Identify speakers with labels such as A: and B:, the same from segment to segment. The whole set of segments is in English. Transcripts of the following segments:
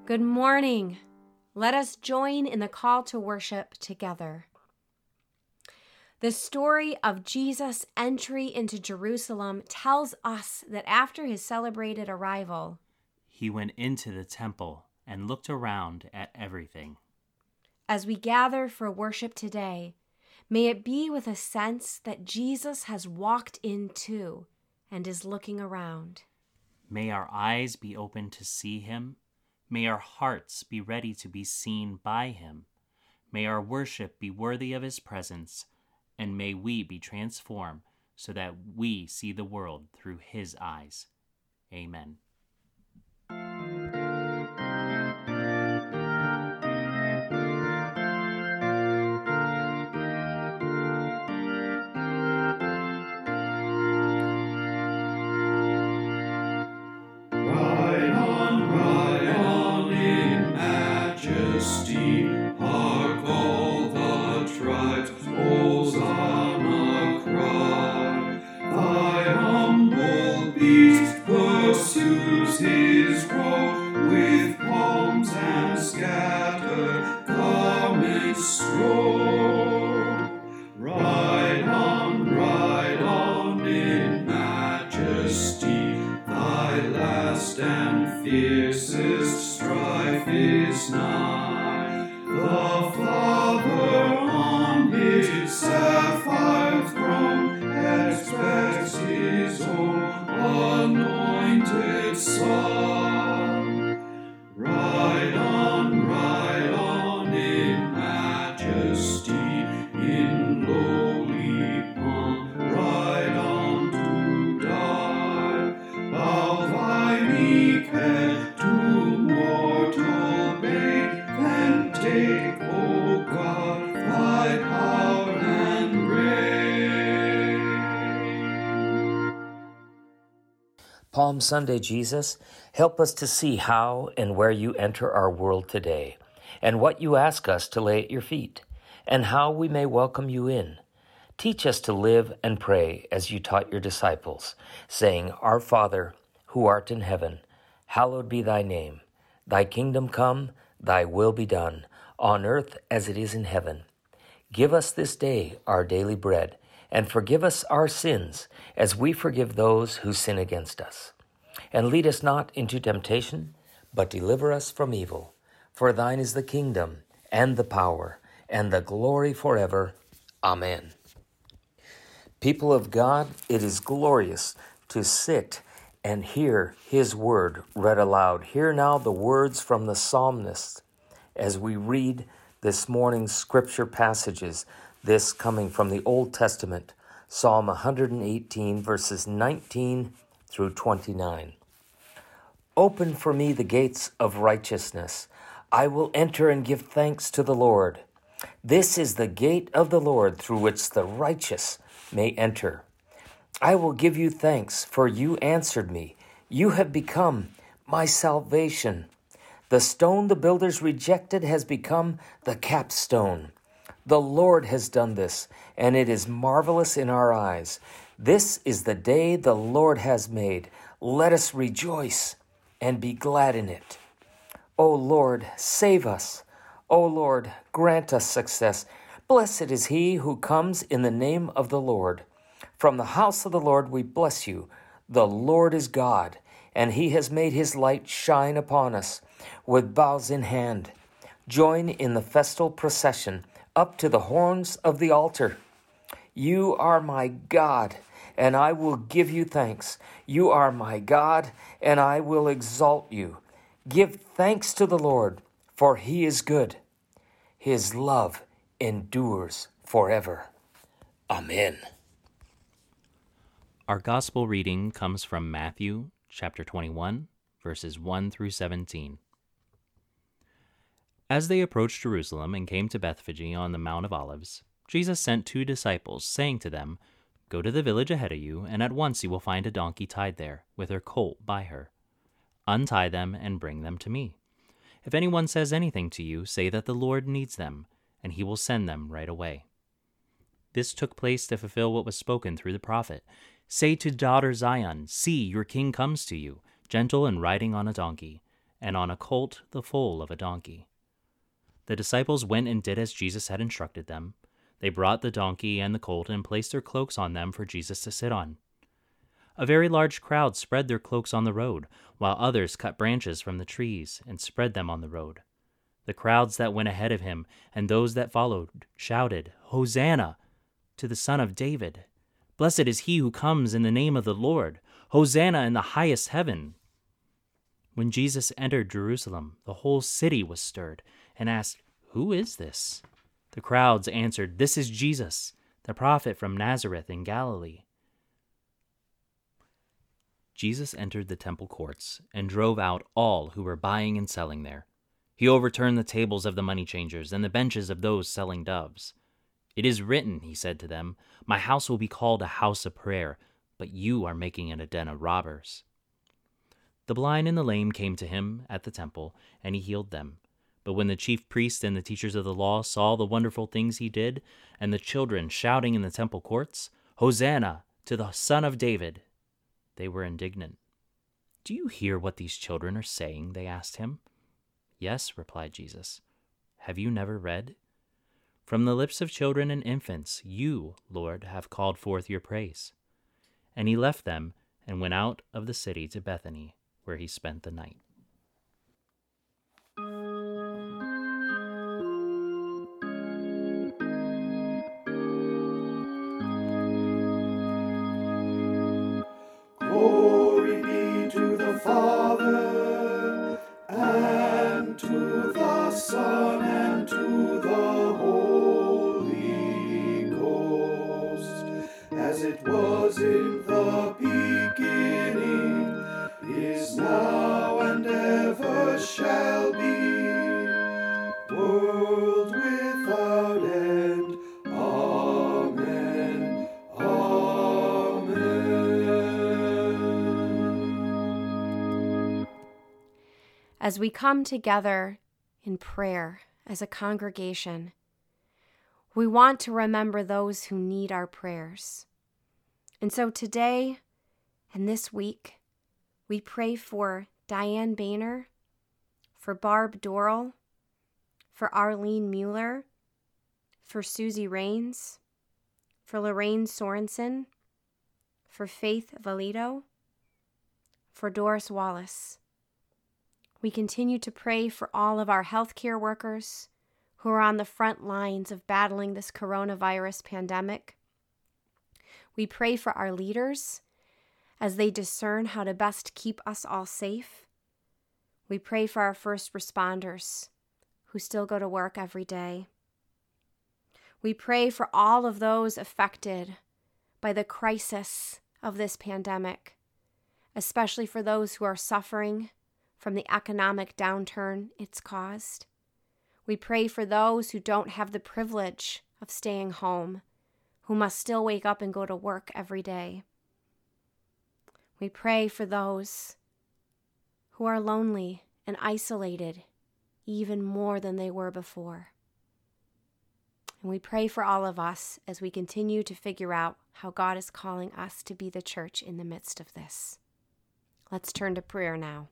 A: Good morning. Let us join in the call to worship together. The story of Jesus' entry into Jerusalem tells us that after his celebrated arrival,
B: he went into the temple and looked around at everything.
A: As we gather for worship today, may it be with a sense that Jesus has walked in too and is looking around.
B: May our eyes be open to see him. May our hearts be ready to be seen by him. May our worship be worthy of his presence, and may we be transformed so that we see the world through his eyes. Amen.
C: Fiercest strife is nigh. The Father on his sapphire throne expects his own anointed Son. Ride on in majesty, in lowly pomp. Ride on to die. Bow thy meek head to mortal bait, then take, O God, thy power and reign.
D: Palm Sunday, Jesus, help us to see how and where you enter our world today, and what you ask us to lay at your feet, and how we may welcome you in. Teach us to live and pray as you taught your disciples, saying, Our Father, who art in heaven, hallowed be thy name. Thy kingdom come, thy will be done, on earth as it is in heaven. Give us this day our daily bread, and forgive us our sins, as we forgive those who sin against us. And lead us not into temptation, but deliver us from evil. For thine is the kingdom, and the power, and the glory forever. Amen. People of God, it is glorious to sit and hear his word read aloud. Hear now the words from the psalmist as we read this morning's scripture passages, this coming from the Old Testament, Psalm 118, verses 19 through 29. Open for me the gates of righteousness. I will enter and give thanks to the Lord. This is the gate of the Lord through which the righteous may enter. I will give you thanks, for you answered me. You have become my salvation. The stone the builders rejected has become the capstone. The Lord has done this, and it is marvelous in our eyes. This is the day the Lord has made. Let us rejoice and be glad in it. O Lord, save us. O Lord, grant us success. Blessed is he who comes in the name of the Lord. From the house of the Lord we bless you. The Lord is God, and he has made his light shine upon us. With boughs in hand, join in the festal procession up to the horns of the altar. You are my God, and I will give you thanks. You are my God, and I will exalt you. Give thanks to the Lord, for he is good. His love endures forever. Amen.
B: Our gospel reading comes from Matthew chapter 21, verses 1 through 17. As they approached Jerusalem and came to Bethphage on the Mount of Olives, Jesus sent 2 disciples, saying to them, Go to the village ahead of you, and at once you will find a donkey tied there, with her colt by her. Untie them and bring them to me. If anyone says anything to you, say that the Lord needs them, and he will send them right away. This took place to fulfill what was spoken through the prophet. Say to daughter Zion, See, your king comes to you, gentle and riding on a donkey, and on a colt the foal of a donkey. The disciples went and did as Jesus had instructed them. They brought the donkey and the colt and placed their cloaks on them for Jesus to sit on. A very large crowd spread their cloaks on the road, while others cut branches from the trees and spread them on the road. The crowds that went ahead of him and those that followed shouted, "Hosanna to the Son of David! Blessed is he who comes in the name of the Lord! Hosanna in the highest heaven!" When Jesus entered Jerusalem, the whole city was stirred and asked, "Who is this?" The crowds answered, "This is Jesus, the prophet from Nazareth in Galilee." Jesus entered the temple courts and drove out all who were buying and selling there. He overturned the tables of the money changers and the benches of those selling doves. "It is written," he said to them, "My house will be called a house of prayer, but you are making it a den of robbers." The blind and the lame came to him at the temple, and he healed them. But when the chief priests and the teachers of the law saw the wonderful things he did, and the children shouting in the temple courts, "Hosanna to the Son of David," they were indignant. "Do you hear what these children are saying?" they asked him. "Yes," replied Jesus. "Have you never read? From the lips of children and infants, you, Lord, have called forth your praise." And he left them and went out of the city to Bethany, where he spent the night.
C: Glory be to the Father, and to the Son, and to the Holy Ghost, as it was in the beginning, is now, and ever shall be, world without end. Amen. Amen.
A: As we come together in prayer as a congregation, we want to remember those who need our prayers. And so today and this week, we pray for Diane Boehner, for Barb Dorrell, for Arlene Mueller, for Susie Rains, for Lorraine Sorensen, for Faith Valito, for Doris Wallace. We continue to pray for all of our healthcare workers who are on the front lines of battling this coronavirus pandemic. We pray for our leaders as they discern how to best keep us all safe. We pray for our first responders who still go to work every day. We pray for all of those affected by the crisis of this pandemic, especially for those who are suffering from the economic downturn it's caused. We pray for those who don't have the privilege of staying home, who must still wake up and go to work every day. We pray for those who are lonely and isolated even more than they were before. And we pray for all of us as we continue to figure out how God is calling us to be the church in the midst of this. Let's turn to prayer now.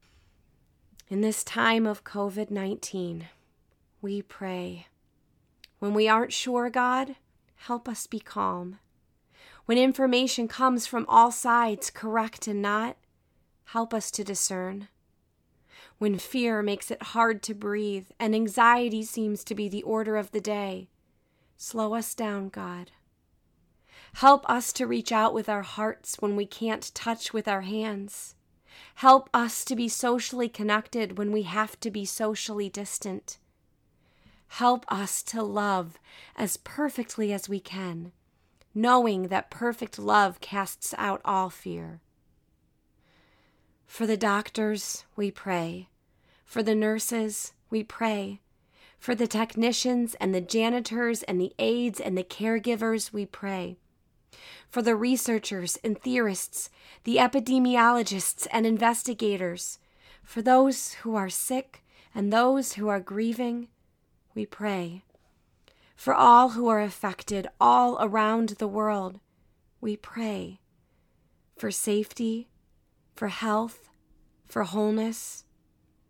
A: In this time of COVID-19, we pray. When we aren't sure, God, help us be calm. When information comes from all sides, correct and not, help us to discern. When fear makes it hard to breathe and anxiety seems to be the order of the day, slow us down, God. Help us to reach out with our hearts when we can't touch with our hands. Help us to be socially connected when we have to be socially distant. Help us to love as perfectly as we can, knowing that perfect love casts out all fear. For the doctors, we pray. For the nurses, we pray. For the technicians and the janitors and the aides and the caregivers, we pray. For the researchers and theorists, the epidemiologists and investigators, for those who are sick and those who are grieving, we pray. For all who are affected all around the world, we pray. For safety, for health, for wholeness,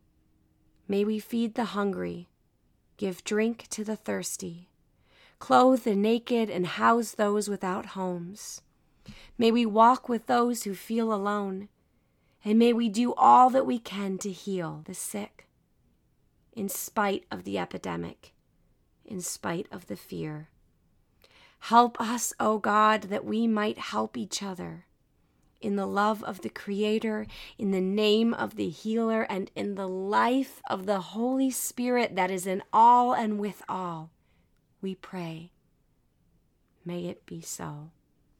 A: May we feed the hungry, give drink to the thirsty, clothe the naked, and house those without homes. May we walk with those who feel alone, and may we do all that we can to heal the sick, in spite of the epidemic, in spite of the fear. Help us, O God, that we might help each other in the love of the Creator, in the name of the Healer, and in the life of the Holy Spirit that is in all and with all. We pray. May it be so.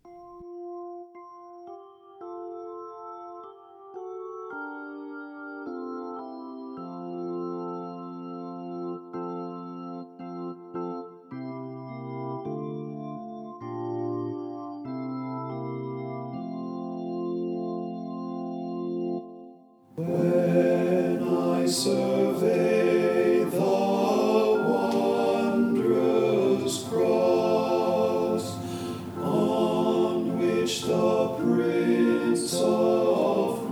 C: When I survey the wondrous cross on which the Prince of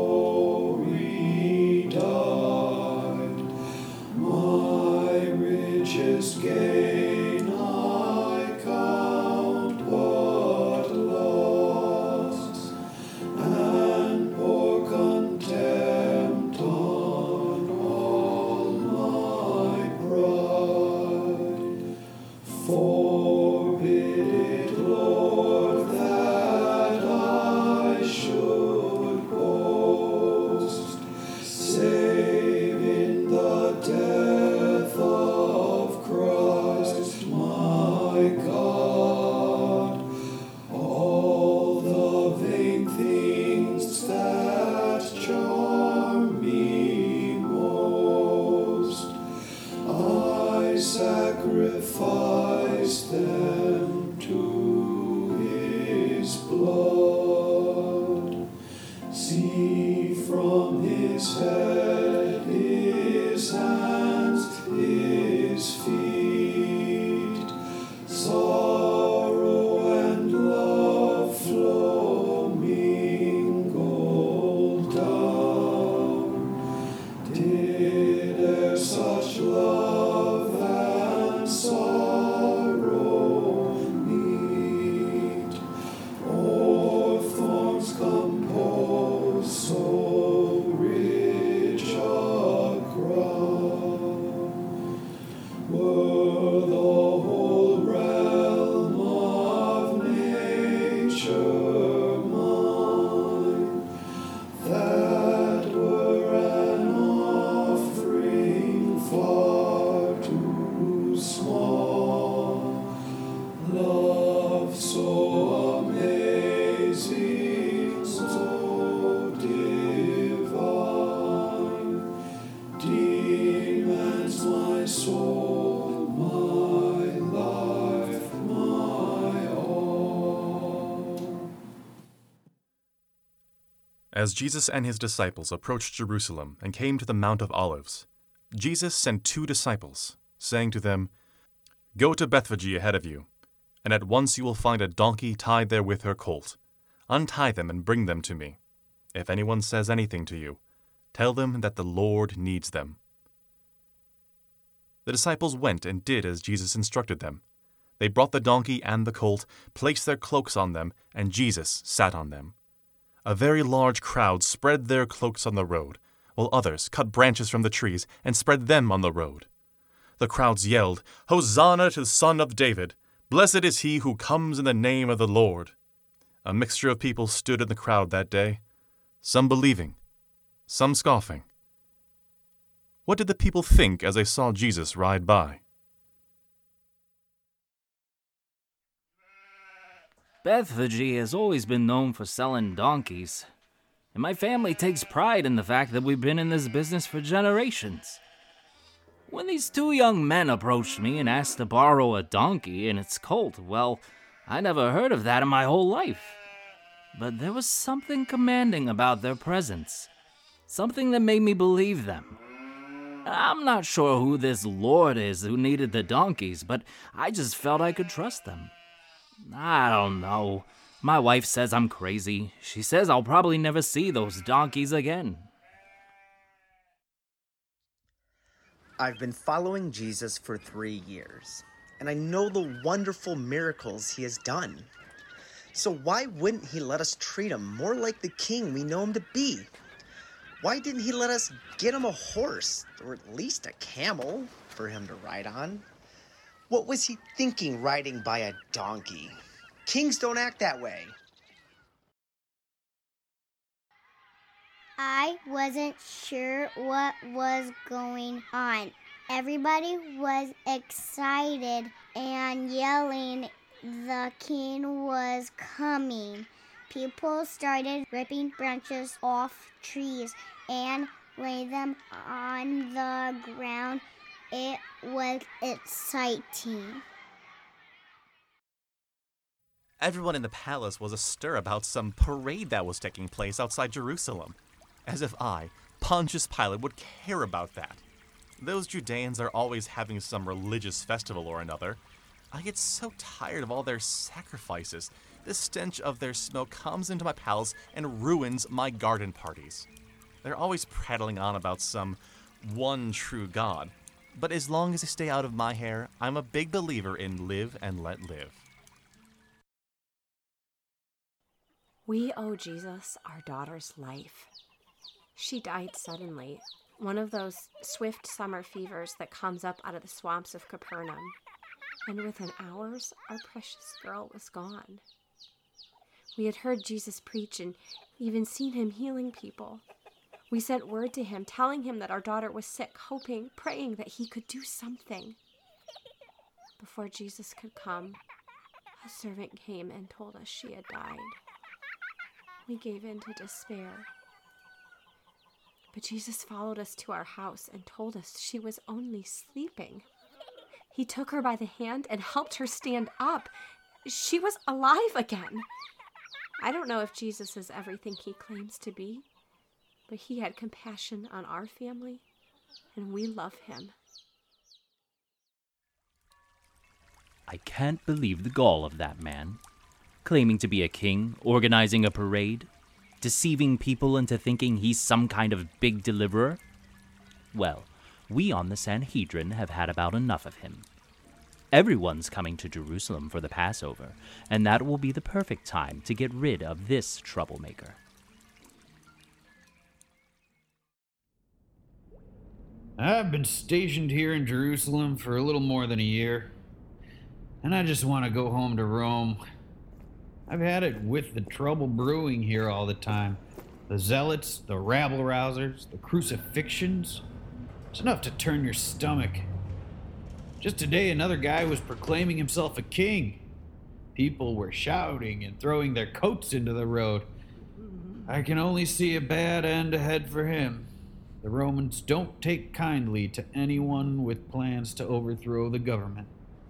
C: Glory died, my richest gain I count but loss, and pour contempt on all my pride. Forbid it, Lord, that I should boast, save in the death of Christ my God. All the vain things that charm me most, I sacrifice them to His blood. See from His head, His hands, His feet, sorrow and love flow mingled down. Did e'er such love and sorrow meet, or thorns compose so rich a crown? Were the whole realm of nature mine, that were an offering far too small. Love so amazing, so divine, demands my soul, my life, my all.
E: As Jesus and his disciples approached Jerusalem and came to the Mount of Olives, Jesus sent 2 disciples, saying to them, "Go to Bethphage ahead of you, and at once you will find a donkey tied there with her colt. Untie them and bring them to me. If anyone says anything to you, tell them that the Lord needs them." The disciples went and did as Jesus instructed them. They brought the donkey and the colt, placed their cloaks on them, and Jesus sat on them. A very large crowd spread their cloaks on the road, while others cut branches from the trees and spread them on the road. The crowds yelled, "Hosanna to the Son of David! Blessed is he who comes in the name of the Lord!" A mixture of people stood in the crowd that day, some believing, some scoffing. What did the people think as they saw Jesus ride by?
B: Bethphage has always been known for selling donkeys, and my family takes pride in the fact that we've been in this business for generations. When these 2 young men approached me and asked to borrow a donkey and its colt, well, I never heard of that in my whole life. But there was something commanding about their presence, something that made me believe them. I'm not sure who this Lord is who needed the donkeys, but I just felt I could trust them. I don't know. My wife says I'm crazy. She says I'll probably never see those donkeys again.
F: I've been following Jesus for 3 years, and I know the wonderful miracles he has done. So why wouldn't he let us treat him more like the king we know him to be? Why didn't he let us get him a horse, or at least a camel, for him to ride on? What was he thinking riding by a donkey? Kings don't act that way.
G: I wasn't sure what was going on. Everybody was excited and yelling the king was coming. People started ripping branches off trees and lay them on the ground. It was exciting.
E: Everyone in the palace was astir about some parade that was taking place outside Jerusalem. As if I, Pontius Pilate, would care about that. Those Judeans are always having some religious festival or another. I get so tired of all their sacrifices. The stench of their smoke comes into my palace and ruins my garden parties. They're always prattling on about some one true God. But as long as they stay out of my hair, I'm a big believer in live and let live.
A: We owe Jesus our daughter's life. She died suddenly, one of those swift summer fevers that comes up out of the swamps of Capernaum. And within hours, our precious girl was gone. We had heard Jesus preach and even seen him healing people. We sent word to him, telling him that our daughter was sick, hoping, praying that he could do something. Before Jesus could come, a servant came and told us she had died. We gave in to despair. But Jesus followed us to our house and told us she was only sleeping. He took her by the hand and helped her stand up. She was alive again. I don't know if Jesus is everything he claims to be, but he had compassion on our family, and we love him.
B: I can't believe the gall of that man. Claiming to be a king, organizing a parade, deceiving people into thinking he's some kind of big deliverer. Well, we on the Sanhedrin have had about enough of him. Everyone's coming to Jerusalem for the Passover, and that will be the perfect time to get rid of this troublemaker.
H: I've been stationed here in Jerusalem for a little more than a year, and I just want to go home to Rome. I've had it with the trouble brewing here all the time. The zealots, the rabble-rousers, the crucifixions. It's enough to turn your stomach. Just today, another guy was proclaiming himself a king. People were shouting and throwing their coats into the road. I can only see a bad end ahead for him. The Romans don't take kindly to anyone with plans to overthrow the government.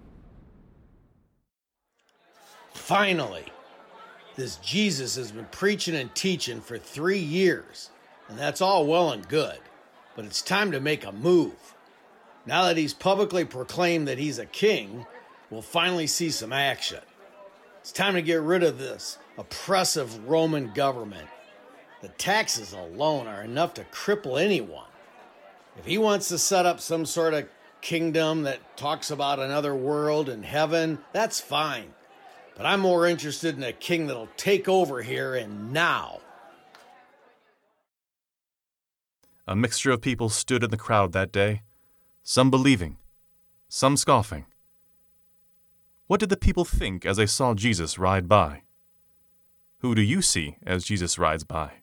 I: Finally! This Jesus has been preaching and teaching for 3 years, and that's all well and good, but it's time to make a move. Now that he's publicly proclaimed that he's a king, we'll finally see some action. It's time to get rid of this oppressive Roman government. The taxes alone are enough to cripple anyone. If he wants to set up some sort of kingdom that talks about another world and heaven, that's fine. But I'm more interested in a king that'll take over here and now.
E: A mixture of people stood in the crowd that day, some believing, some scoffing. What did the people think as they saw Jesus ride by? Who do you see as Jesus rides by?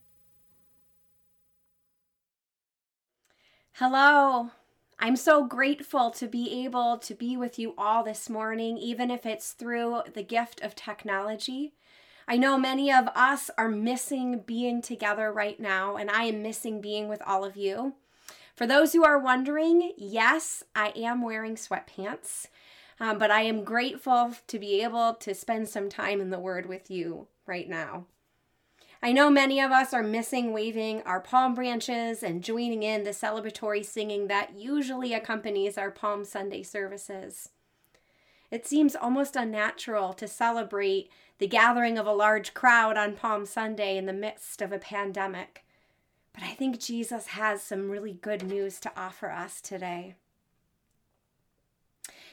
A: Hello. I'm so grateful to be able to be with you all this morning, even if it's through the gift of technology. I know many of us are missing being together right now, and I am missing being with all of you. For those who are wondering, yes, I am wearing sweatpants, but I am grateful to be able to spend some time in the Word with you right now. I know many of us are missing waving our palm branches and joining in the celebratory singing that usually accompanies our Palm Sunday services. It seems almost unnatural to celebrate the gathering of a large crowd on Palm Sunday in the midst of a pandemic. But I think Jesus has some really good news to offer us today.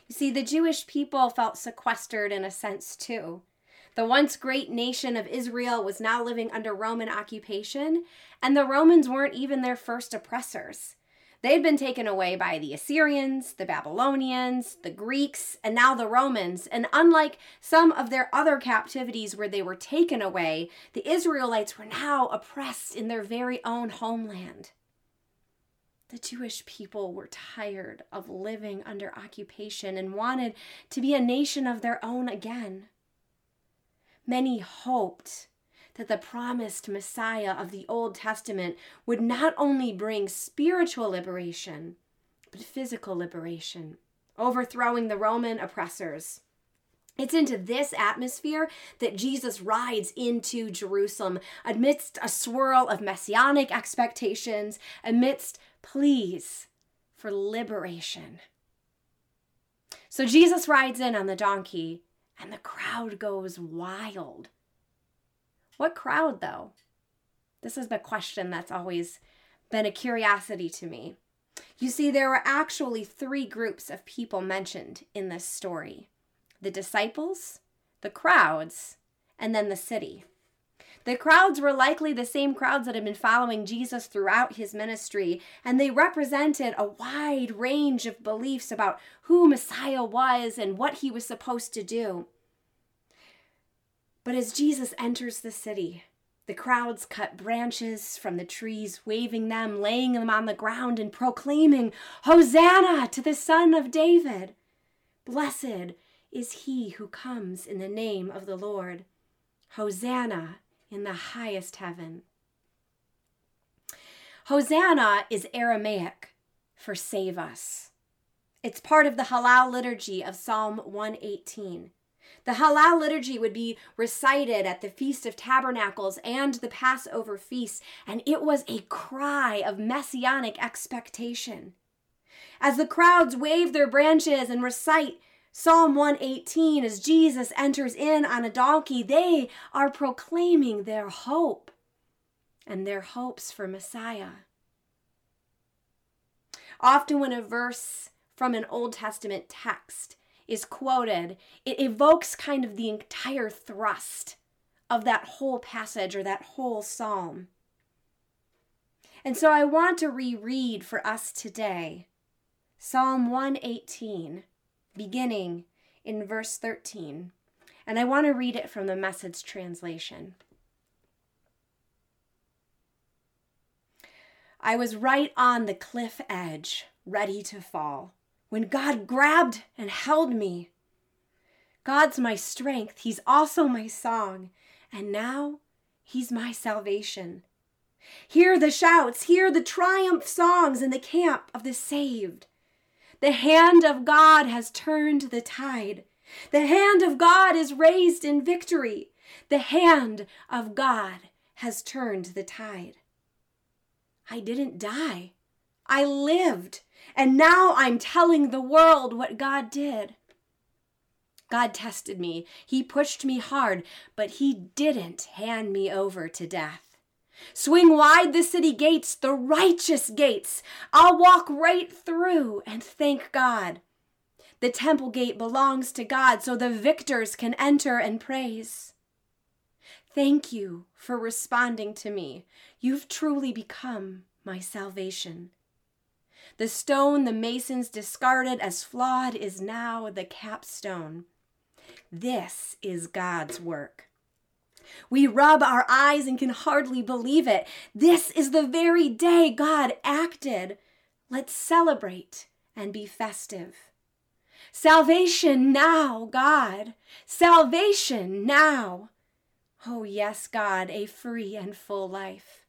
A: You see, the Jewish people felt sequestered in a sense too. The once great nation of Israel was now living under Roman occupation, and the Romans weren't even their first oppressors. They'd been taken away by the Assyrians, the Babylonians, the Greeks, and now the Romans. And unlike some of their other captivities where they were taken away, the Israelites were now oppressed in their very own homeland. The Jewish people were tired of living under occupation and wanted to be a nation of their own again. Many hoped that the promised Messiah of the Old Testament would not only bring spiritual liberation, but physical liberation, overthrowing the Roman oppressors. It's into this atmosphere that Jesus rides into Jerusalem amidst a swirl of messianic expectations, amidst pleas for liberation. So Jesus rides in on the donkey, and the crowd goes wild. What crowd, though? This is the question that's always been a curiosity to me. You see, there were actually 3 groups of people mentioned in this story: the disciples, the crowds, and then the city. The crowds were likely the same crowds that had been following Jesus throughout his ministry, and they represented a wide range of beliefs about who Messiah was and what he was supposed to do. But as Jesus enters the city, the crowds cut branches from the trees, waving them, laying them on the ground, and proclaiming, "Hosanna to the Son of David! Blessed is he who comes in the name of the Lord. Hosanna in the highest heaven." Hosanna is Aramaic for save us. It's part of the Hallel liturgy of Psalm 118. The Hallel liturgy would be recited at the Feast of Tabernacles and the Passover feast, and it was a cry of messianic expectation. As the crowds wave their branches and recite Psalm 118 as Jesus enters in on a donkey, they are proclaiming their hope and their hopes for Messiah. Often when a verse from an Old Testament text is quoted, it evokes kind of the entire thrust of that whole passage or that whole psalm. And so I want to reread for us today Psalm 118, beginning in verse 13. And I want to read it from the Message translation. I was right on the cliff edge, ready to fall, when God grabbed and held me. God's my strength. He's also my song. And now he's my salvation. Hear the shouts, hear the triumph songs in the camp of the saved. The hand of God has turned the tide. The hand of God is raised in victory. The hand of God has turned the tide. I didn't die. I lived. And now I'm telling the world what God did. God tested me. He pushed me hard, but he didn't hand me over to death. Swing wide the city gates, the righteous gates. I'll walk right through and thank God. The temple gate belongs to God, so the victors can enter and praise. Thank you for responding to me. You've truly become my salvation. The stone the masons discarded as flawed is now the capstone. This is God's work. We rub our eyes and can hardly believe it. This is the very day God acted. Let's celebrate and be festive. Salvation now, God. Salvation now. Oh, yes, God, a free and full life.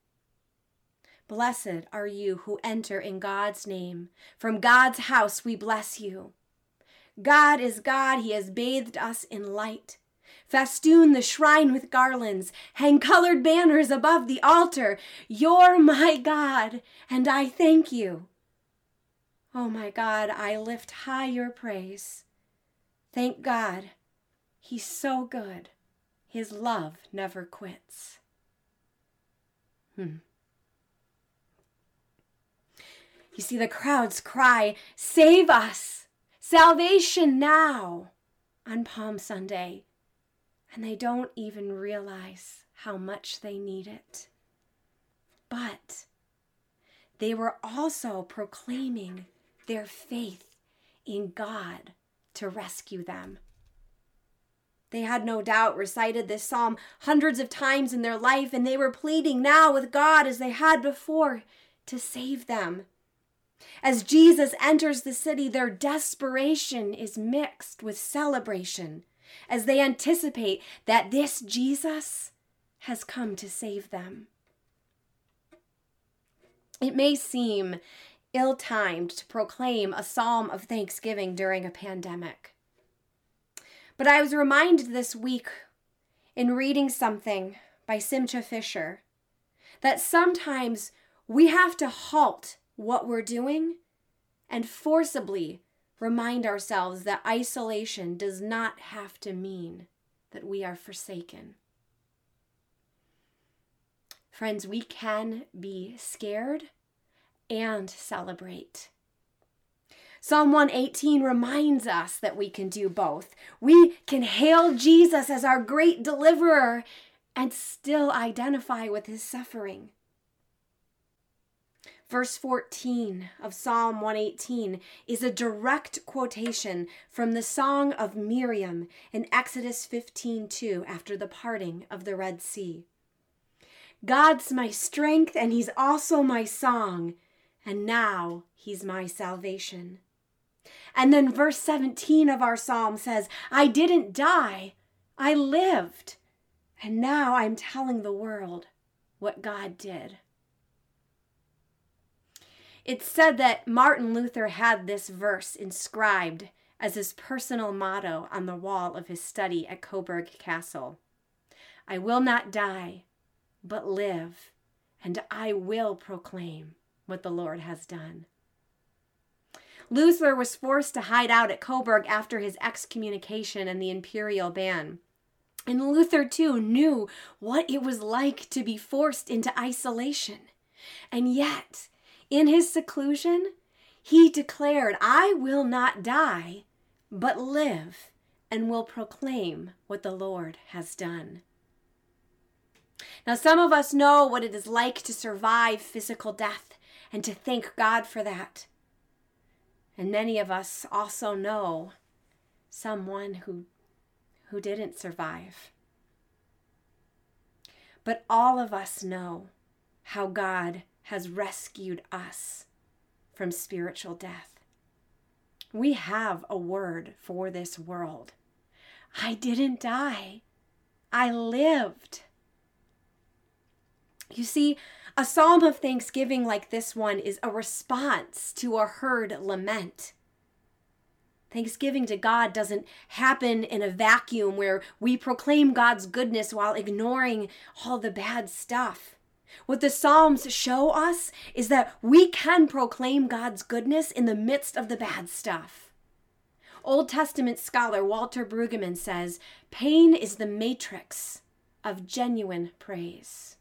A: Blessed are you who enter in God's name. From God's house we bless you. God is God. He has bathed us in light. Festoon the shrine with garlands. Hang colored banners above the altar. You're my God, and I thank you. Oh, my God, I lift high your praise. Thank God. He's so good. His love never quits. You see, the crowds cry, "Save us! salvation now on Palm Sunday, and they don't even realize how much they need it. But they were also proclaiming their faith in God to rescue them. They had no doubt recited this psalm hundreds of times in their life, and they were pleading now with God as they had before to save them. As Jesus enters the city, their desperation is mixed with celebration as they anticipate that this Jesus has come to save them. It may seem ill-timed to proclaim a psalm of thanksgiving during a pandemic. But I was reminded this week in reading something by Simcha Fisher that sometimes we have to halt what we're doing and forcibly remind ourselves that isolation does not have to mean that we are forsaken. Friends, we can be scared and celebrate. Psalm 118 reminds us that we can do both. We can hail Jesus as our great deliverer and still identify with his suffering. Verse 14 of Psalm 118 is a direct quotation from the Song of Miriam in Exodus 15:2 after the parting of the Red Sea. God's my strength and he's also my song, and now he's my salvation. And then verse 17 of our psalm says, I didn't die, I lived, and now I'm telling the world what God did. It's said that Martin Luther had this verse inscribed as his personal motto on the wall of his study at Coburg Castle. I will not die, but live, and I will proclaim what the Lord has done. Luther was forced to hide out at Coburg after his excommunication and the imperial ban. And Luther, too, knew what it was like to be forced into isolation. And yet, in his seclusion, he declared, I will not die, but live, and will proclaim what the Lord has done. Now, some of us know what it is like to survive physical death and to thank God for that. And many of us also know someone who didn't survive. But all of us know how God has rescued us from spiritual death. We have a word for this world. I didn't die. I lived. You see, a psalm of thanksgiving like this one is a response to a heard lament. Thanksgiving to God doesn't happen in a vacuum where we proclaim God's goodness while ignoring all the bad stuff. What the Psalms show us is that we can proclaim God's goodness in the midst of the bad stuff. Old Testament scholar Walter Brueggemann says, pain is the matrix of genuine praise.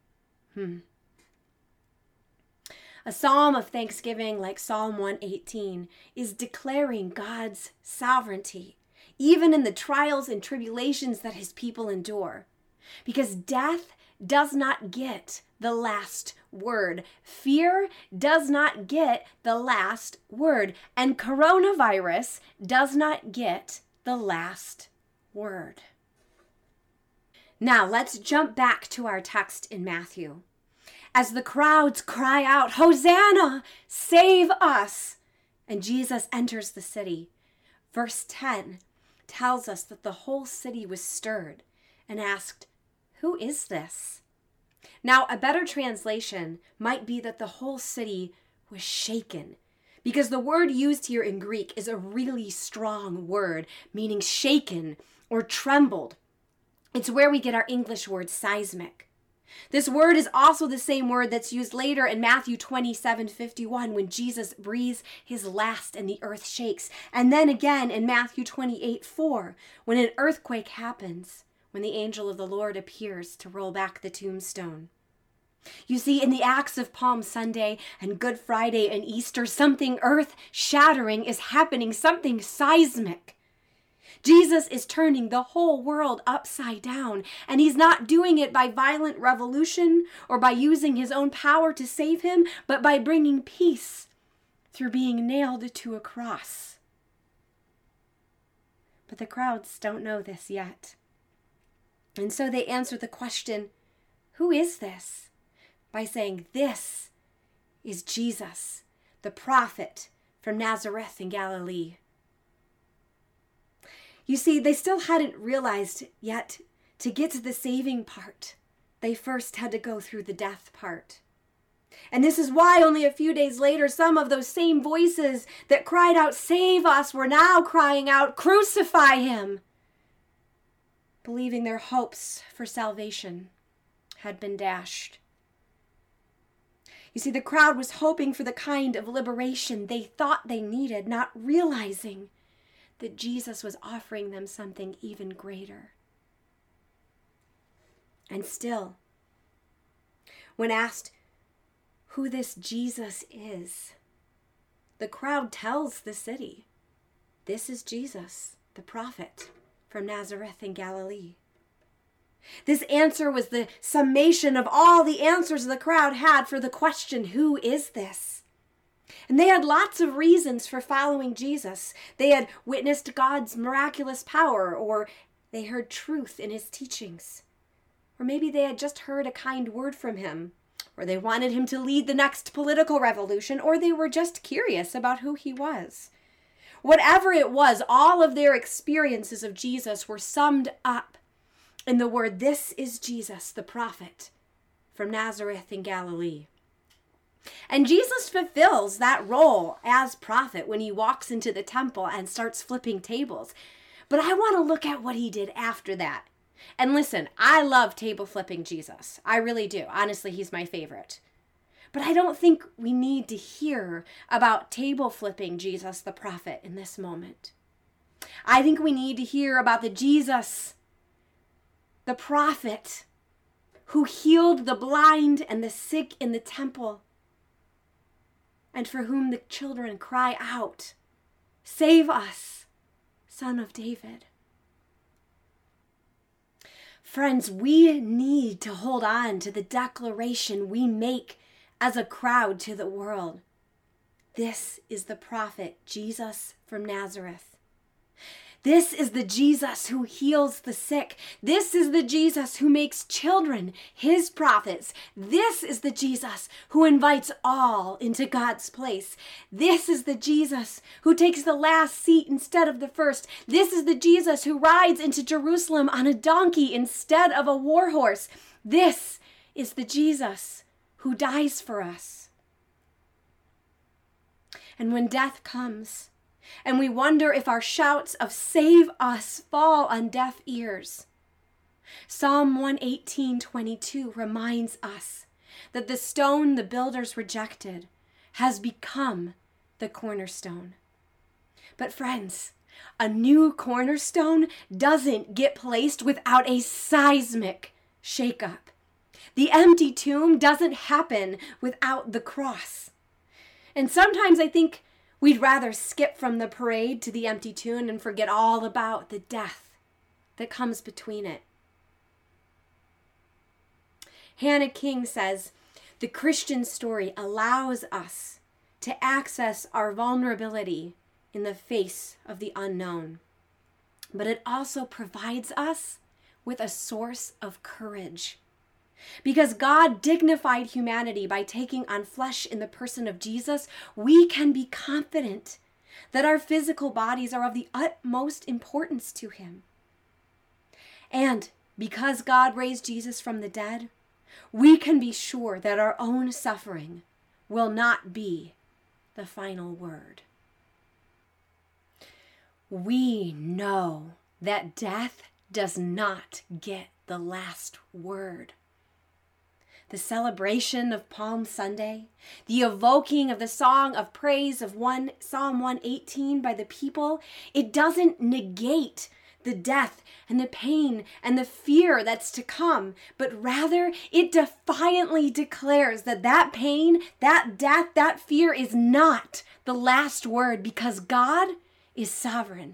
A: A psalm of thanksgiving like Psalm 118 is declaring God's sovereignty, even in the trials and tribulations that his people endure. Because death does not get the last word. Fear does not get the last word. And coronavirus does not get the last word. Now, let's jump back to our text in Matthew. As the crowds cry out, Hosanna, save us, and Jesus enters the city, verse 10 tells us that the whole city was stirred and asked, who is this? Now, a better translation might be that the whole city was shaken, because the word used here in Greek is a really strong word, meaning shaken or trembled. It's where we get our English word seismic. This word is also the same word that's used later in Matthew 27:51 when Jesus breathes his last and the earth shakes. And then again in Matthew 28:4 when an earthquake happens, when the angel of the Lord appears to roll back the tombstone. You see, in the acts of Palm Sunday and Good Friday and Easter, something earth-shattering is happening, something seismic. Jesus is turning the whole world upside down, and he's not doing it by violent revolution or by using his own power to save him, but by bringing peace through being nailed to a cross. But the crowds don't know this yet. And so they answer the question, who is this? By saying, this is Jesus, the prophet from Nazareth in Galilee. You see, they still hadn't realized yet, to get to the saving part, they first had to go through the death part. And this is why only a few days later, some of those same voices that cried out, save us, were now crying out, crucify him, believing their hopes for salvation had been dashed. You see, the crowd was hoping for the kind of liberation they thought they needed, not realizing that Jesus was offering them something even greater. And still, when asked who this Jesus is, the crowd tells the city, this is Jesus, the prophet from Nazareth in Galilee. This answer was the summation of all the answers the crowd had for the question, who is this? And they had lots of reasons for following Jesus. They had witnessed God's miraculous power, or they heard truth in his teachings. Or maybe they had just heard a kind word from him, or they wanted him to lead the next political revolution, or they were just curious about who he was. Whatever it was, all of their experiences of Jesus were summed up in the word, this is Jesus, the prophet from Nazareth in Galilee. And Jesus fulfills that role as prophet when he walks into the temple and starts flipping tables. But I want to look at what he did after that. And listen, I love table flipping Jesus. I really do. Honestly, he's my favorite. But I don't think we need to hear about table flipping Jesus, the prophet, in this moment. I think we need to hear about the Jesus, the prophet, who healed the blind and the sick in the temple, and for whom the children cry out, save us, Son of David. Friends, we need to hold on to the declaration we make as a crowd to the world. This is the prophet, Jesus from Nazareth. This is the Jesus who heals the sick. This is the Jesus who makes children his prophets. This is the Jesus who invites all into God's place. This is the Jesus who takes the last seat instead of the first. This is the Jesus who rides into Jerusalem on a donkey instead of a war horse. This is the Jesus who dies for us. And when death comes, and we wonder if our shouts of save us fall on deaf ears, Psalm 118:22 reminds us that the stone the builders rejected has become the cornerstone. But friends, a new cornerstone doesn't get placed without a seismic shakeup. The empty tomb doesn't happen without the cross. And sometimes I think we'd rather skip from the parade to the empty tomb and forget all about the death that comes between it. Hannah King says, the Christian story allows us to access our vulnerability in the face of the unknown, but it also provides us with a source of courage. Because God dignified humanity by taking on flesh in the person of Jesus, we can be confident that our physical bodies are of the utmost importance to him. And because God raised Jesus from the dead, we can be sure that our own suffering will not be the final word. We know that death does not get the last word. The celebration of Palm Sunday, the evoking of the song of praise of Psalm 118 by the people, it doesn't negate the death and the pain and the fear that's to come, but rather it defiantly declares that that pain, that death, that fear is not the last word, because God is sovereign.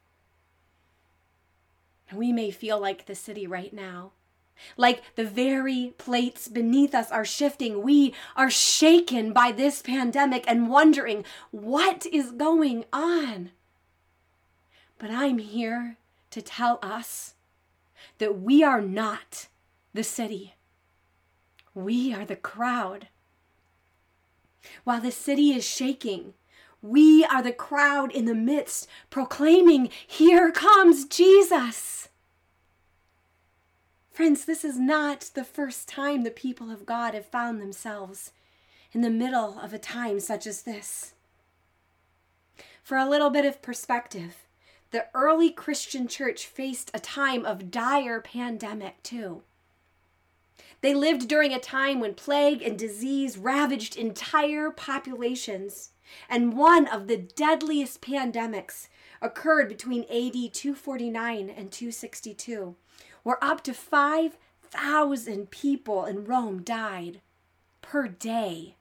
A: And we may feel like the city right now, like the very plates beneath us are shifting. We are shaken by this pandemic and wondering what is going on. But I'm here to tell us that we are not the city. We are the crowd. While the city is shaking, we are the crowd in the midst, proclaiming, "Here comes Jesus." Friends, this is not the first time the people of God have found themselves in the middle of a time such as this. For a little bit of perspective, the early Christian church faced a time of dire pandemic too. They lived during a time when plague and disease ravaged entire populations, and one of the deadliest pandemics occurred between AD 249 and 262, where up to 5,000 people in Rome died per day.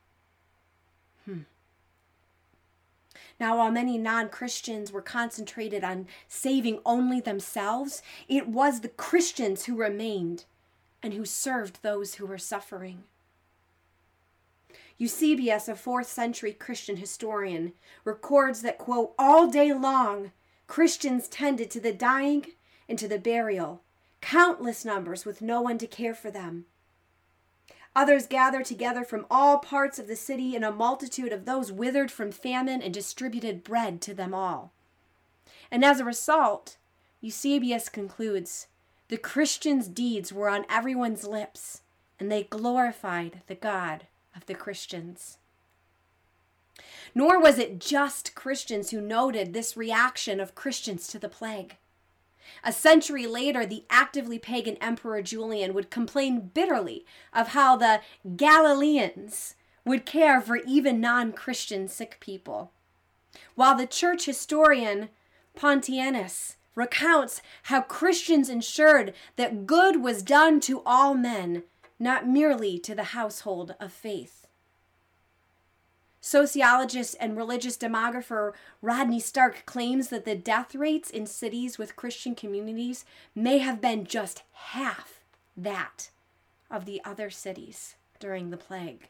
A: Now, while many non-Christians were concentrated on saving only themselves, it was the Christians who remained and who served those who were suffering. Eusebius, a 4th century Christian historian, records that, quote, "All day long, Christians tended to the dying and to the burial, countless numbers with no one to care for them. Others gathered together from all parts of the city, and a multitude of those withered from famine and distributed bread to them all." And as a result, Eusebius concludes, the Christians' deeds were on everyone's lips, and they glorified the God of the Christians. Nor was it just Christians who noted this reaction of Christians to the plague. A century later, the actively pagan Emperor Julian would complain bitterly of how the Galileans would care for even non-Christian sick people. While the church historian Pontianus recounts how Christians ensured that good was done to all men, not merely to the household of faith. Sociologist and religious demographer Rodney Stark claims that the death rates in cities with Christian communities may have been just half that of the other cities during the plague.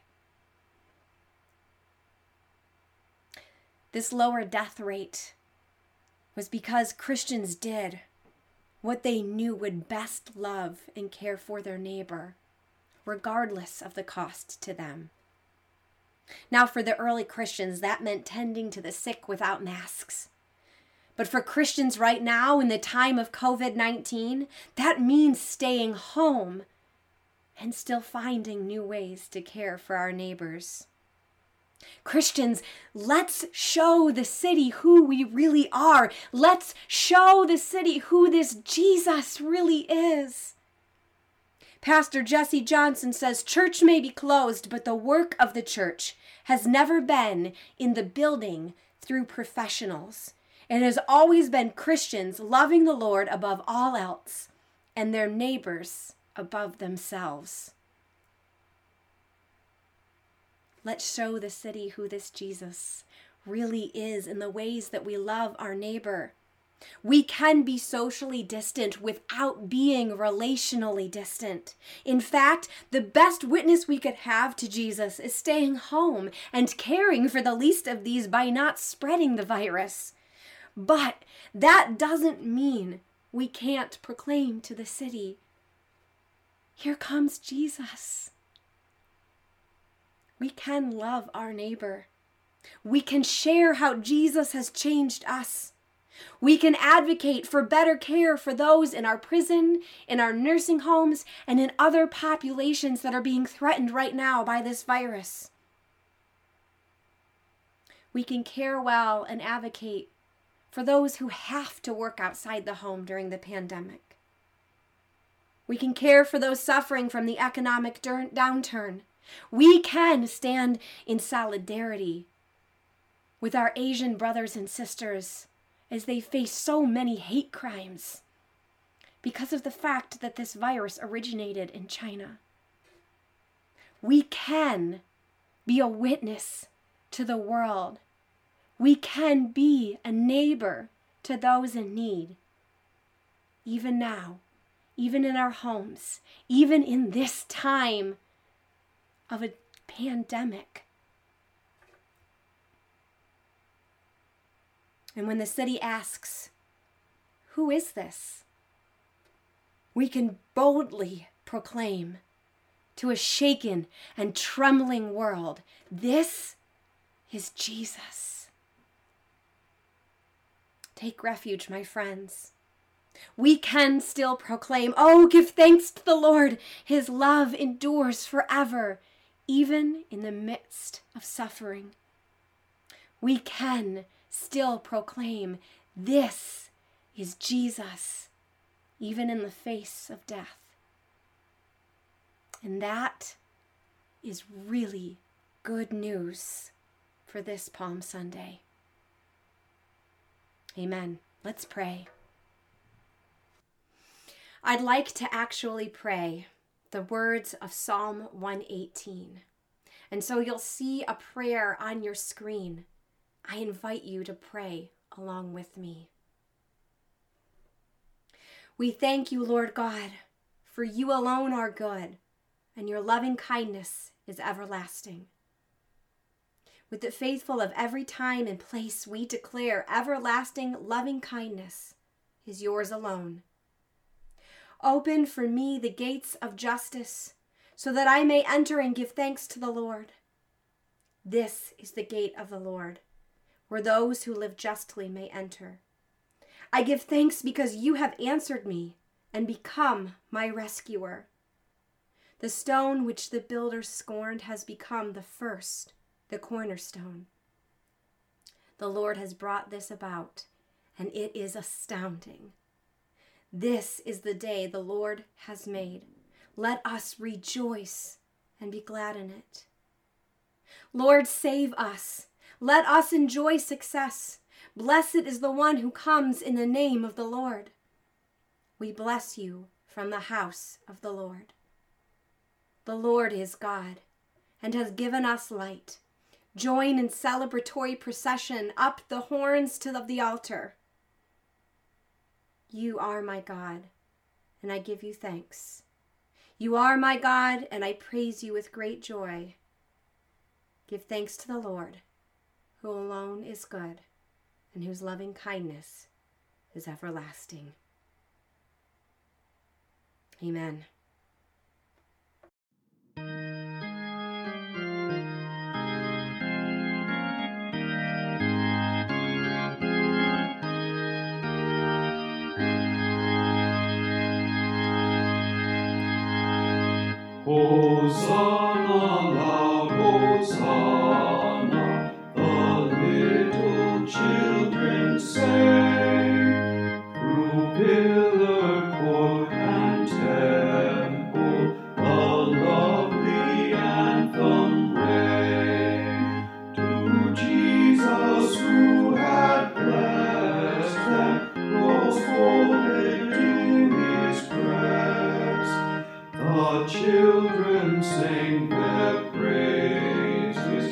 A: This lower death rate was because Christians did what they knew would best love and care for their neighbor, regardless of the cost to them. Now, for the early Christians, that meant tending to the sick without masks. But for Christians right now, in the time of COVID-19, that means staying home and still finding new ways to care for our neighbors. Christians, let's show the city who we really are. Let's show the city who this Jesus really is. Pastor Jesse Johnson says, "Church may be closed, but the work of the church has never been in the building through professionals. It has always been Christians loving the Lord above all else and their neighbors above themselves." Let's show the city who this Jesus really is in the ways that we love our neighbor. We can be socially distant without being relationally distant. In fact, the best witness we could have to Jesus is staying home and caring for the least of these by not spreading the virus. But that doesn't mean we can't proclaim to the city, "Here comes Jesus." We can love our neighbor. We can share how Jesus has changed us. We can advocate for better care for those in our prison, in our nursing homes, and in other populations that are being threatened right now by this virus. We can care well and advocate for those who have to work outside the home during the pandemic. We can care for those suffering from the economic downturn. We can stand in solidarity with our Asian brothers and sisters as they face so many hate crimes because of the fact that this virus originated in China. We can be a witness to the world. We can be a neighbor to those in need. Even now, even in our homes, even in this time of a pandemic. And when the city asks, "Who is this?" we can boldly proclaim to a shaken and trembling world, "This is Jesus." Take refuge, my friends. We can still proclaim, "Oh, give thanks to the Lord. His love endures forever," even in the midst of suffering. We can still proclaim, "This is Jesus," even in the face of death. And that is really good news for this Palm Sunday. Amen. Let's pray. I'd like to actually pray the words of Psalm 118. And so you'll see a prayer on your screen. I invite you to pray along with me. We thank you, Lord God, for you alone are good, and your loving kindness is everlasting. With the faithful of every time and place, we declare everlasting loving kindness is yours alone. Open for me the gates of justice, so that I may enter and give thanks to the Lord. This is the gate of the Lord, where those who live justly may enter. I give thanks because you have answered me and become my rescuer. The stone which the builders scorned has become the first, the cornerstone. The Lord has brought this about, and it is astounding. This is the day the Lord has made. Let us rejoice and be glad in it. Lord, save us. Let us enjoy success. Blessed is the one who comes in the name of the Lord. We bless you from the house of the Lord. The Lord is God and has given us light. Join in celebratory procession up the horns of the altar. You are my God, and I give you thanks. You are my God, and I praise you with great joy. Give thanks to the Lord, who alone is good, and whose loving kindness is everlasting. Amen.
C: Hosanna, loud Hosanna, the little children sang. Through pillar, court, and temple, the lovely anthem rang. To Jesus, who had blessed them, most holy to his breast. The children sang their praises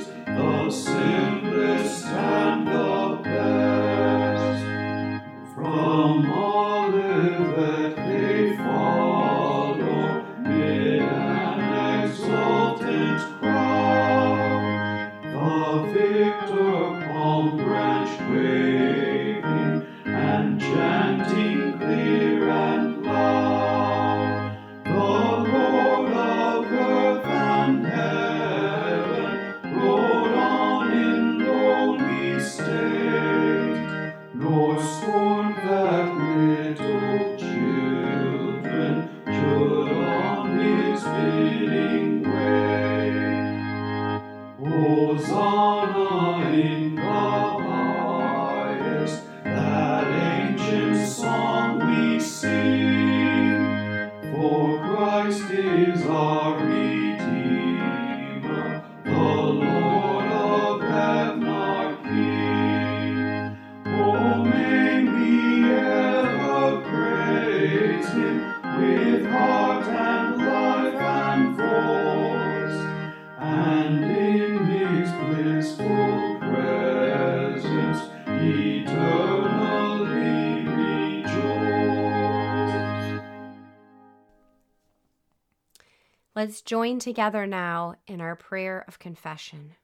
A: Let's join together now in our prayer of confession.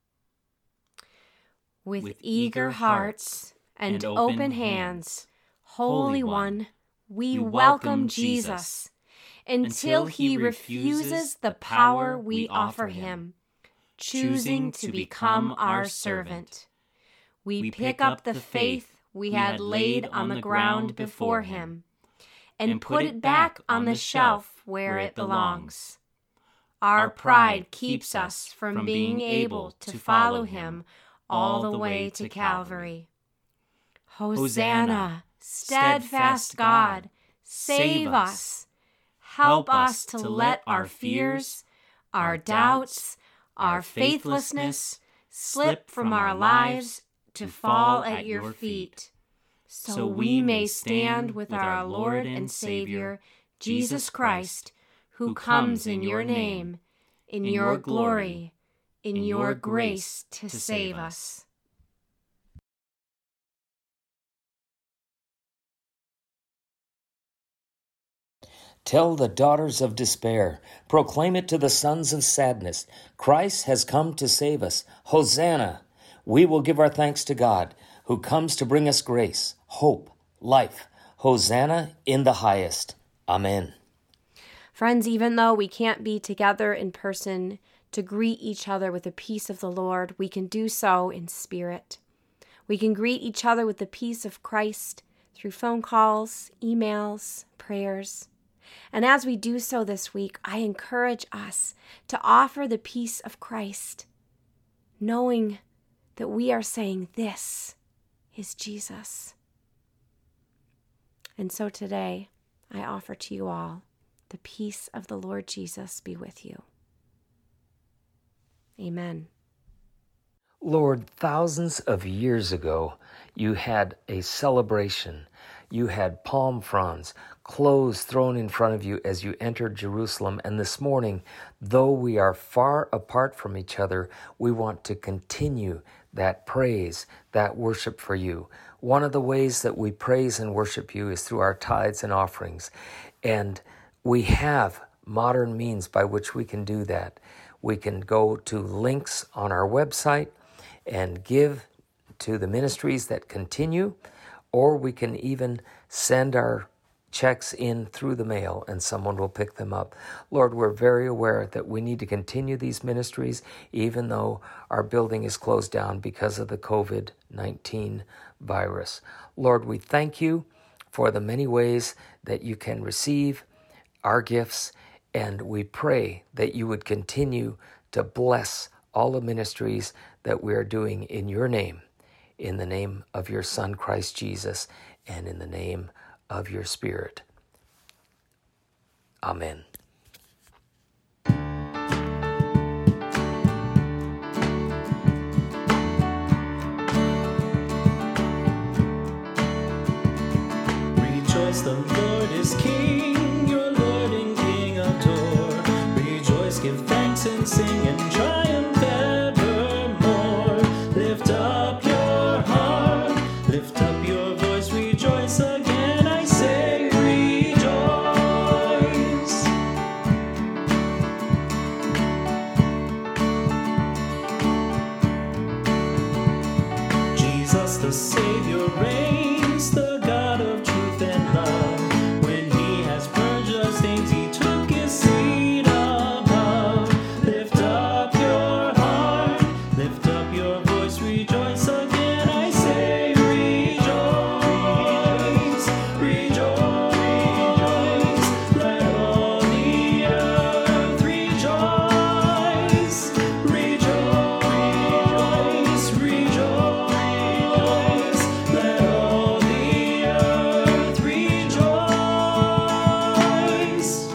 A: With eager hearts and open hands, Holy One, we welcome Jesus until he refuses the power we offer him, choosing to become our servant. We pick up the faith we had laid on the ground before him and put it back on the shelf where it belongs. Our pride keeps us from being able to follow him all the way to Calvary. Hosanna, steadfast God, save us. Help us to let our fears, our doubts, our faithlessness slip from our lives to fall at your feet, so we may stand with our Lord and Savior, Jesus Christ, who comes in your name, in your glory, in your grace to save us.
D: Tell the daughters of despair, proclaim it to the sons of sadness. Christ has come to save us. Hosanna! We will give our thanks to God, who comes to bring us grace, hope, life. Hosanna in the highest. Amen.
A: Friends, even though we can't be together in person to greet each other with the peace of the Lord, we can do so in spirit. We can greet each other with the peace of Christ through phone calls, emails, prayers. And as we do so this week, I encourage us to offer the peace of Christ, knowing that we are saying, "This is Jesus." And so today, I offer to you all, the peace of the Lord Jesus be with you. Amen.
D: Lord, thousands of years ago, you had a celebration. You had palm fronds, clothes thrown in front of you as you entered Jerusalem. And this morning, though we are far apart from each other, we want to continue that praise, that worship for you. One of the ways that we praise and worship you is through our tithes and offerings. And we have modern means by which we can do that. We can go to links on our website and give to the ministries that continue, or we can even send our checks in through the mail and someone will pick them up. Lord, we're very aware that we need to continue these ministries even though our building is closed down because of the COVID-19 virus. Lord, we thank you for the many ways that you can receive our gifts, and we pray that you would continue to bless all the ministries that we are doing in your name, in the name of your Son, Christ Jesus, and in the name of your Spirit. Amen.
C: Rejoice, the Lord is King, your Lord and King adore. Rejoice, give thanks and sing and triumph evermore. Lift up your heart, lift up your voice, rejoice again, I say rejoice. Jesus the Savior reigns, the God of truth and love. When he has purged our stains, he took his seat above. Lift up your heart, lift up your voice, rejoice again, I say rejoice, rejoice. Let all the earth rejoice, rejoice, rejoice. Let all the earth rejoice.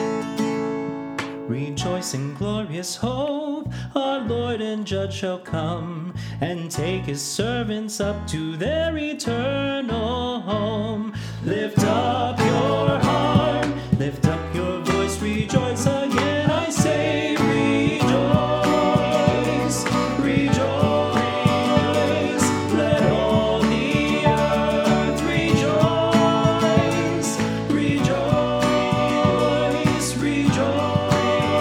C: Rejoice in glorious hope, our Lord and Judge shall come and take his servants up to their eternal home. Lift up your heart, lift up your voice, rejoice again, I say rejoice, rejoice. Let all the earth rejoice, rejoice, rejoice.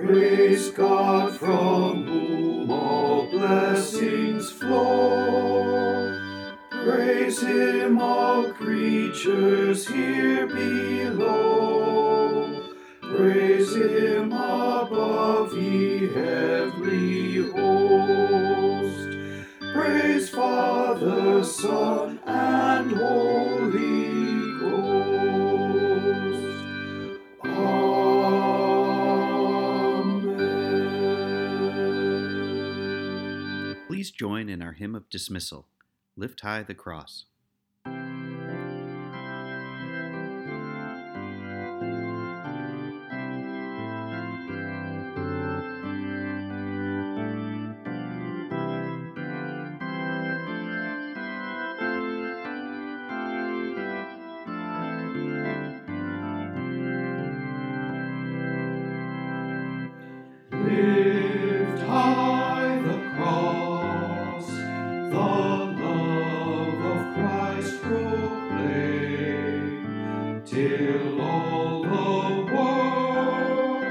J: Praise God from whom all blessings flow. Praise Him, all creatures here below. Praise Him above, ye heavenly host. Praise Father, Son, and Holy Ghost. Amen.
K: Please join in our hymn of dismissal, Lift High the Cross.
J: Lift high the cross, the love of Christ proclaim, till all the world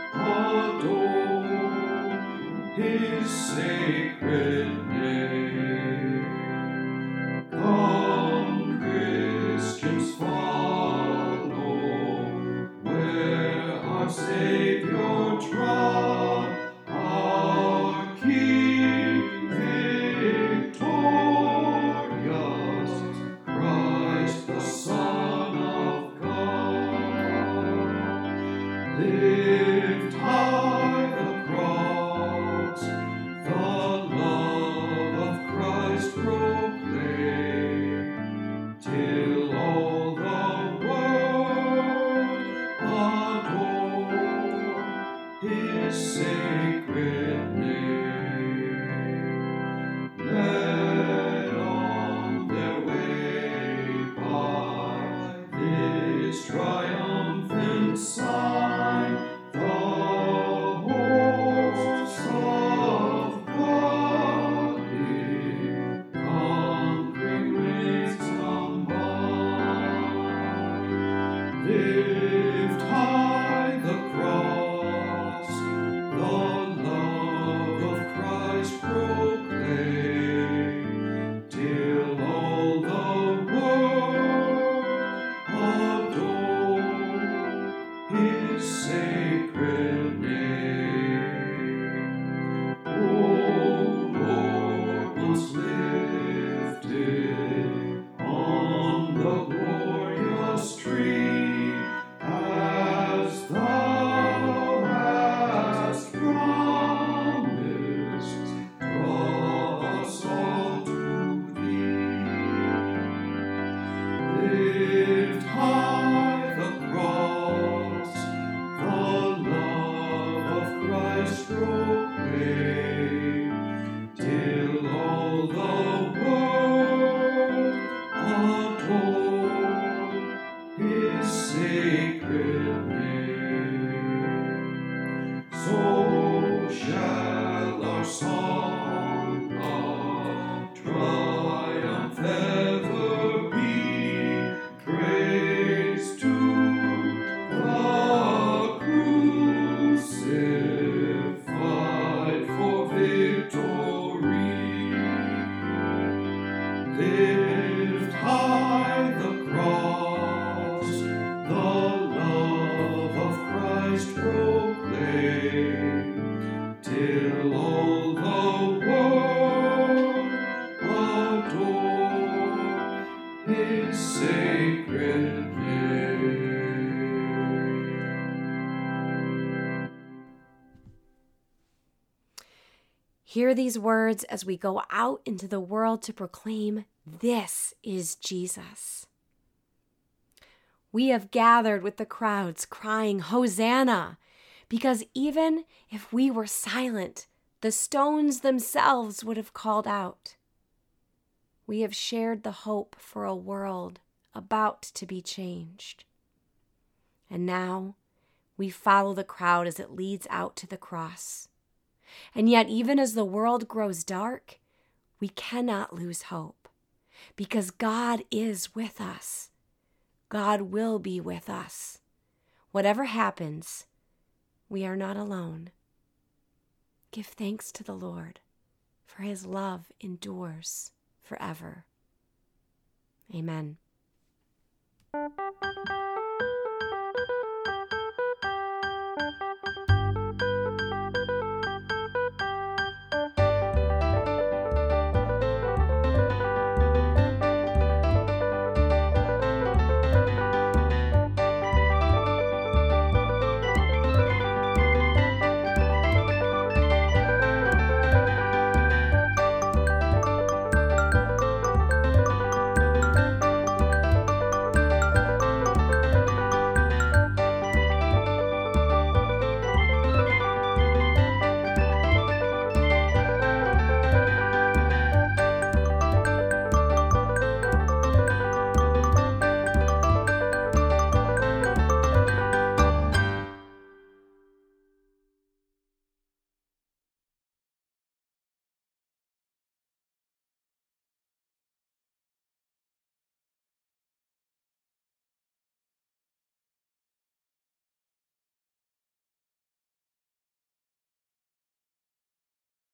J: adore His sacred name. Come, Christians, follow where our Savior trod, our King victorious, Christ the Son of God. Lift high the cross, the love of Christ proclaim, till all the world adore His sacred name. Led on their way by this triumphant sign, the hosts of God in conquering ranks combine. Lift high the cross, the love of Christ proclaim, till all the world adore His sacred name. O Lord, once lifted on the glorious tree, as Thou hast promised, draw us all to Thee. Lift high the cross, the love of Christ proclaim, till all the world adore His sacred name. So shall our song of triumph ever be, praise to the crucified for victory. Lift high the cross, the love of Christ proclaim, till all the world adore His sacred name.
A: Hear these words as we go out into the world to proclaim, this is Jesus. We have gathered with the crowds crying, Hosanna, because even if we were silent, the stones themselves would have called out. We have shared the hope for a world about to be changed. And now we follow the crowd as it leads out to the cross. And yet, even as the world grows dark, we cannot lose hope, because God is with us. God will be with us. Whatever happens, we are not alone. Give thanks to the Lord, for his love endures forever. Amen.